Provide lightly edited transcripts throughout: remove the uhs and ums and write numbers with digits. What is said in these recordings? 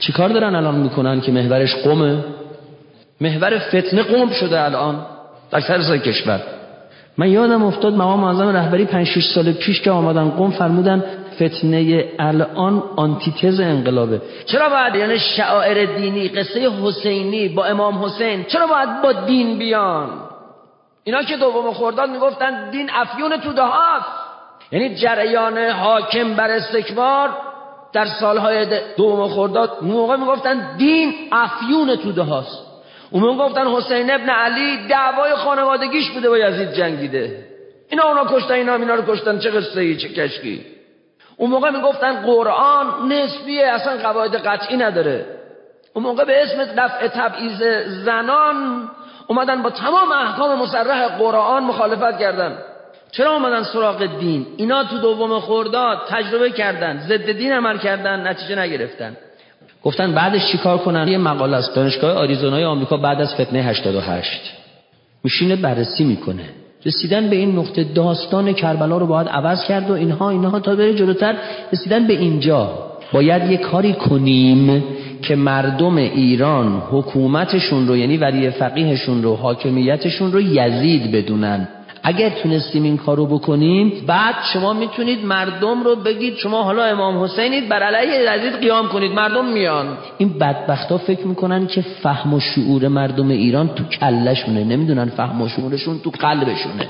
چیکار دارن الان میکنن که محورش قمه؟ محور فتنه قم شده الان در سر کشور. من یادم افتاد مقام معظم رهبری 5-6 سال پیش که آمدن قم فرمودن فتنه الان آنتیتز انقلابه. چرا باید یعنی شعائر دینی، قصه حسینی با امام حسین چرا باید با دین بیان؟ اینا که دوم خرداد میگفتن دین افیون توده هاست، یعنی جریان حاکم بر استکبار در سالهای دوم خرداد موقع میگفتن دین افیون توده هاست. اون موقع گفتن حسین ابن علی دعوای خانوادگیش بوده با یزید جنگیده، اونا کشتن، اینا رو کشتن، چه قصه ای چه کشکی. اون موقع میگفتن قرآن نسبیه، اصلا قواعد قطعی نداره. اون موقع به اسم دفع تبعیض زنان اومدن با تمام احکام مصرح قرآن مخالفت کردن. چرا اومدن سراغ دین؟ اینا تو دوم خرداد تجربه کردن، ضد دین عمل کردن، نتیجه نگرفتن. گفتن بعدش چیکار کنن؟ یه مقاله است دانشگاه آریزونای آمریکا بعد از فتنه 88 میشینه بررسی میکنه، رسیدن به این نقطه داستان کربلا رو باید عوض کرد و اینها تا بره جلوتر. رسیدن به اینجا باید یه کاری کنیم که مردم ایران حکومتشون رو، یعنی ولی فقیهشون رو، حاکمیتشون رو یزید بدونن. اگر تونستیم این کارو بکنیم، بعد شما میتونید مردم رو بگید شما حالا امام حسینید، بر علیه یزید قیام کنید، مردم میان. این بدبختا فکر میکنن که فهم و شعور مردم ایران تو کلشونه، نمیدونن فهم و شعورشون تو قلبشونه.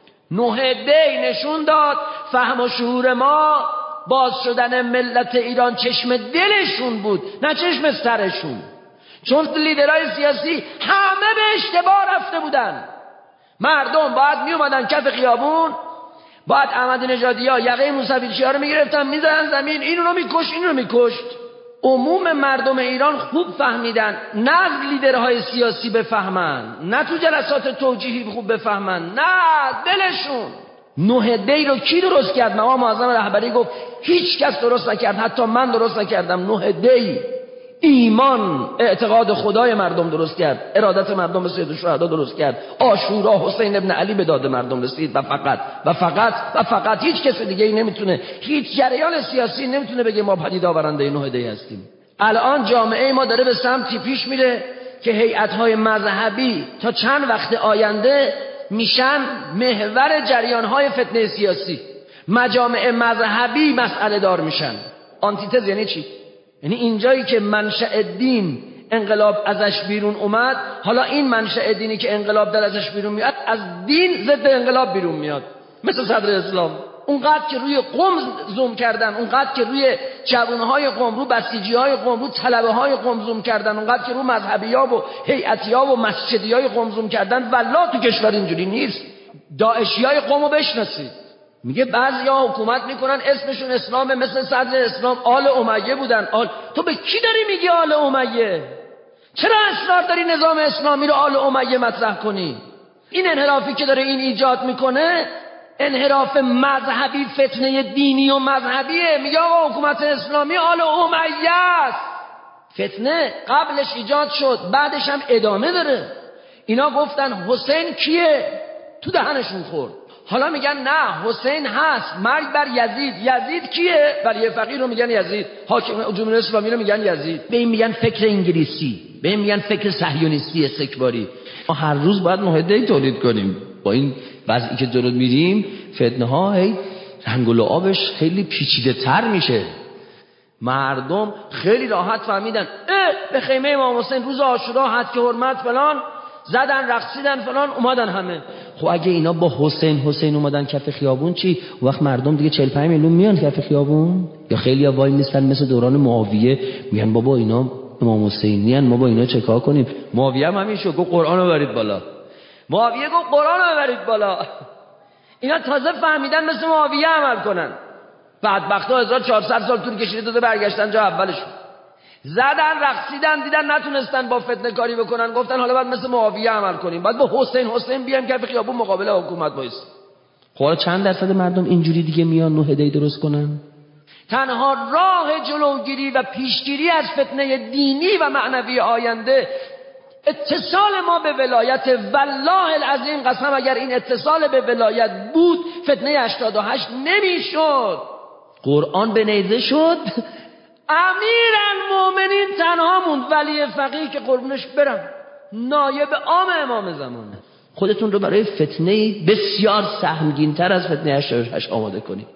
9 دی نشون داد فهم و شعور ما باز شدن ملت ایران چشم دلشون بود نه چشم سرشون، چون لیدرهای سیاسی همه به اشتباه رفته بودن. مردم باید می اومدن کف خیابون، باید احمدی نژادی‌ها یقه موسوی‌چی‌ها رو میگرفتن میذارن زمین، این اونو میکشت این اونو میکشت. عموم مردم ایران خوب فهمیدن، نه از لیدرهای سیاسی بفهمن، نه تو جلسات توجیهی خوب بفهمن، نه دلشون. 9 دی رو کی درست کرد؟ مقام معظم رهبری گفت هیچ کس درست نکرد، حتی من درست نکردم. 9 دی ایمان، اعتقاد خدای مردم درست کرد، ارادت مردم به سید الشهدا درست کرد. عاشورا حسین ابن علی به داد مردم رسید و فقط هیچ کس دیگه ای نمیتونه، هیچ جریان سیاسی نمیتونه بگه ما پدید آورنده 9 دی هستیم. الان جامعه ما داره به سمتی پیش میره که هیئت‌های مذهبی تا چند وقت آینده میشن محور جریان‌های فتنه سیاسی. مجامع مذهبی مسئله دار میشن. آنتیتز یعنی چی؟ یعنی اینجایی که منشأ دین انقلاب ازش بیرون اومد، حالا این منشأ دینی که انقلاب در ازش بیرون میاد از دین ضد انقلاب بیرون میاد. مثل صدر اسلام، اونقدر که روی قم زوم کردن، اونقدر که روی جوانهای قم، رو بسیجیهای قم، رو طلبه‌های قم زوم کردن، اونقدر که رو مذهبی‌ها و هیئتی‌ها و مسجدی‌های قم زوم کردن، والله تو کشور اینجوری نیست. داعشیای قمو بشناسید. میگه بعضیا حکومت میکنن اسمشون اسلامه، مثل صدر اسلام آل امیه بودن. تو به کی داری میگی آل امیه؟ چرا اصرار داری نظام اسلامی رو آل امیه مطرح کنی؟ این انحرافی که داره این ایجاد میکنه انحراف مذهبی، فتنه دینی و مذهبیه. میگه آقا حکومت اسلامی آل امیه است. فتنه قبلش ایجاد شد، بعدش هم ادامه داره. اینا گفتن حسین کیه؟ تو دهنشون خورد. حالا میگن نه حسین هست، مرگ بر یزید. یزید کیه؟ ولی فقیه رو میگن یزید، حاکم جمهوری اسلامی رو میگن یزید. به این میگن فکر انگلیسی، به این میگن فکر صهیونیستی استکباری. ما هر روز باید 9 دی تولید کنیم. با این وضعی که جلو میریم فتنه ها هی رنگ و لعابش خیلی پیچیده تر میشه. مردم خیلی راحت فهمیدن به خیمه امام حسین روز عاشورا حد که حرمت فلان زدن، رقصیدن فلان، اومدن همه. خب اگه اینا با حسین اومدن کف خیابون چی؟ وقت مردم دیگه 45 میلیون میان کف خیابون؟ یا خیلی وای میستن مثل دوران معاویه میگن بابا اینا امام حسینیان، ما با اینا چه کار کنیم؟ معاویه هم همین شو گفت قرآن رو ببرید بالا. معاویه گفت قرآن رو ببرید بالا. اینا تازه فهمیدن مثل معاویه عمل کنن. بدبختا 1400 سال طول کشیده تا برگشتن جا اولشون. زدن، رقصیدن، دیدن نتونستن با فتنه کاری بکنن، گفتن حالا باید مثل معاویه عمل کنیم، باید با حسین بیام کف خیابون مقابل حکومت وایسیم. خب چند درصد مردم اینجوری دیگه میان 9 دی درست کنن؟ تنها راه جلوگیری و پیشگیری از فتنه دینی و معنوی آینده اتصال ما به ولایت. والله العظیم قسم اگر این اتصال به ولایت بود فتنه 88 نمیشد. قرآن به نیزه شد. امیرالمومنین ولی فقیه که قربونش برم نایب عام امام زمانه. خودتون رو برای فتنه بسیار سهمگین‌تر از فتنه 88 آماده کنید.